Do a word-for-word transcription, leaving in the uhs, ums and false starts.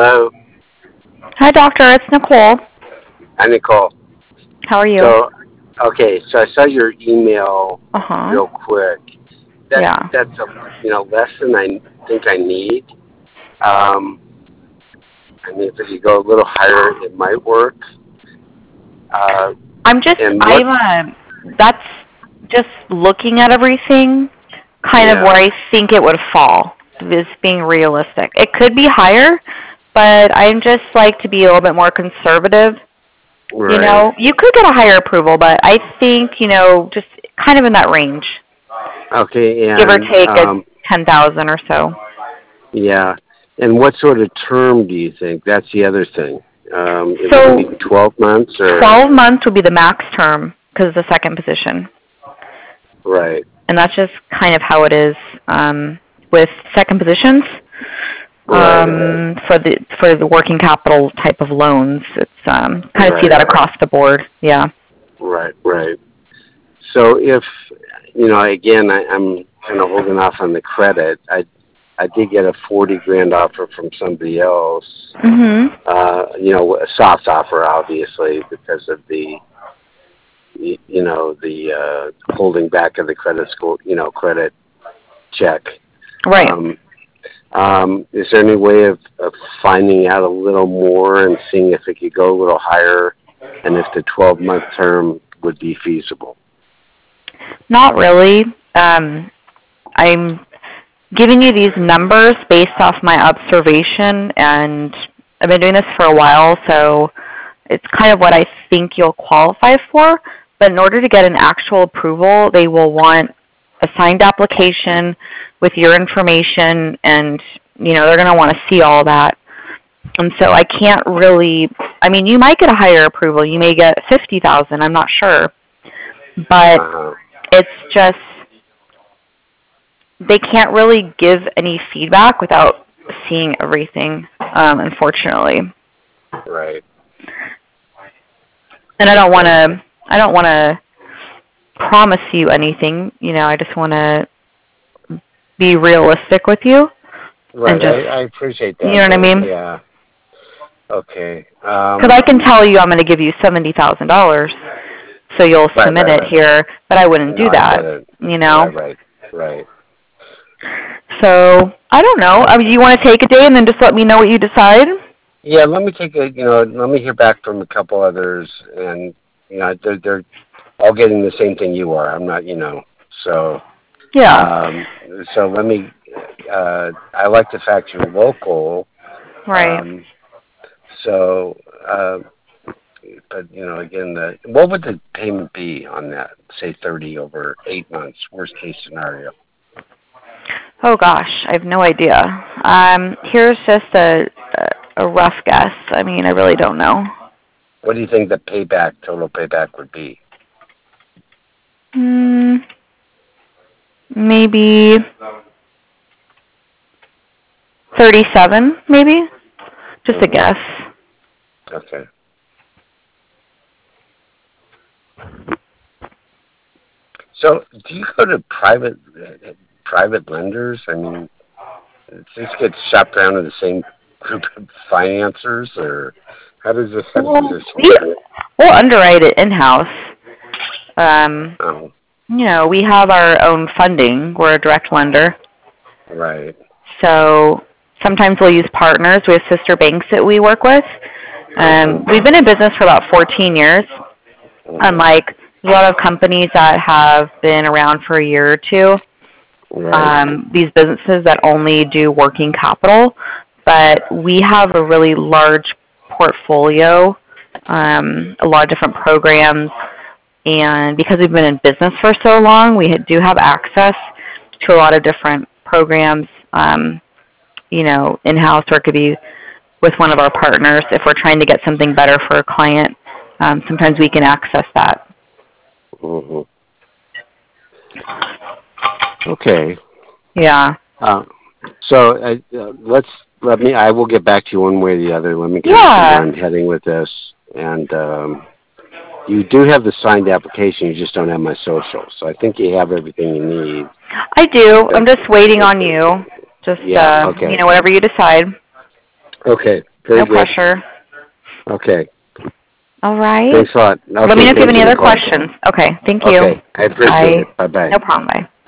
Hello. Hi, doctor. It's Nicole. Hi, Nicole. How are you? So, okay, so I saw your email Uh-huh. real quick. That, Yeah. That's, a, you know, less than I think I need. Um, I mean, if you go a little higher, it might work. Uh, I'm just, and what, I'm, uh, that's just looking at everything kind of yeah, where I think it would fall, is being realistic. It could be higher, but I'm just like to be a little bit more conservative. You right. know, you could get a higher approval, but I think, you know, just kind of in that range, Okay, give or and, take a um, ten thousand or so. yeah. And what sort of term do you think? That's the other thing. Um, it would So be twelve months or, twelve months would be the max term because it's the second position. right, And that's just kind of how it is um, with second positions right, um, for the for the working capital type of loans. It's um, kind of see right, that across the board. Yeah. right, right. So if, you know, again, I, I'm kind of holding off on the credit. I I did get a forty grand offer from somebody else. Mhm. Uh, you know, a soft offer, obviously, because of the, y- you know, the uh, holding back of the credit score, you know, credit check. Right. Um, um, is there any way of, of finding out a little more and seeing if it could go a little higher, and if the twelve month term would be feasible? Not really. Um, I'm giving you these numbers based off my observation, and I've been doing this for a while, so it's kind of what I think you'll qualify for. But in order to get an actual approval, they will want a signed application with your information, and you know they're going to want to see all that. And so I can't really. I mean, you might get a higher approval. You may get fifty thousand. I'm not sure, but Uh-huh. it's just they can't really give any feedback without seeing everything. Um, unfortunately, Right. and I don't want Okay. to. I don't want to promise you anything. You know, I just want to be realistic with you and Right. just, I, I appreciate you that, know what I but mean? yeah. Okay. Because I Um. can tell you I'm going to give you seventy thousand dollars, so you'll Right. submit Right. it Right. here, but I wouldn't No, do I that. get it. You know. Right. Right. Right. So I don't know. I mean, Okay. you want to take a day and then just let me know what you decide? Yeah. Let me take a. You know. Let me hear back from a couple others, and you know, they're they're all getting the same thing you are. I'm not. You know. So. Yeah. Um. So let me. Uh. I like the fact you're local. Right. Um. So. Uh. But you know, again, the, what would the payment be on that? Say thirty over eight months, worst case scenario. Oh gosh, I have no idea. Um, here's just a a rough guess. I mean, I really don't know. What do you think the payback, total payback, would be? Hmm, maybe thirty-seven, maybe. Just a Mm-hmm. guess. Okay. So, do you go to private uh, private lenders? I mean, does this get shopped around to the same group of financiers, or how does this how does Well, this we work? we'll underwrite it in house. Um, Oh, you know, we have our own funding. We're a direct lender, right. so sometimes we'll use partners. We have sister banks that we work with. Um, Mm-hmm. we've been in business for about fourteen years. Mm-hmm. Unlike a lot of companies that have been around for a year or two, Right. um, these businesses that only do working capital, but we have a really large portfolio, um, a lot of different programs, and because we've been in business for so long, we do have access to a lot of different programs, um, you know, in-house, or it could be with one of our partners if we're trying to get something better for a client. Um, sometimes we can access that. Mm-hmm. Okay. Yeah. Uh, so uh, uh, let's let me. I will get back to you one way or the other. Let me kind of see where Yeah, I'm heading with this. And um, you do have the signed application. You just don't have my social. So I think you have everything you need. I do. But I'm just waiting it, on you. Just, yeah. uh, you Okay. know, whatever you decide. Okay. Very no good. pressure. Okay. All right. Thanks a lot. Okay, Let me know if you have thanks any for the other call. questions. Okay, thank you. Okay, I appreciate Bye. it. Bye-bye. No problem. Bye.